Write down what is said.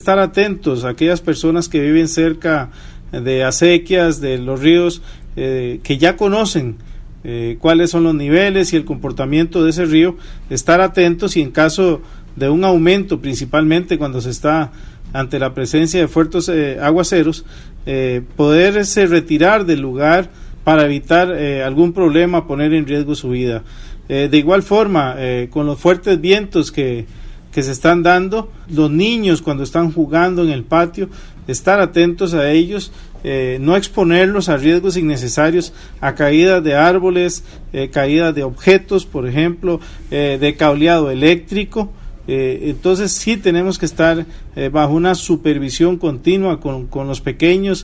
estar atentos a aquellas personas que viven cerca de acequias, de los ríos, que ya conocen cuáles son los niveles y el comportamiento de ese río, estar atentos y en caso de un aumento, principalmente cuando se está ante la presencia de fuertes aguaceros, poderse retirar del lugar para evitar algún problema, poner en riesgo su vida. De igual forma, con los fuertes vientos que se están dando, los niños cuando están jugando en el patio, estar atentos a ellos, no exponerlos a riesgos innecesarios, a caídas de árboles, caídas de objetos, por ejemplo, de cableado eléctrico. Entonces sí tenemos que estar bajo una supervisión continua con los pequeños,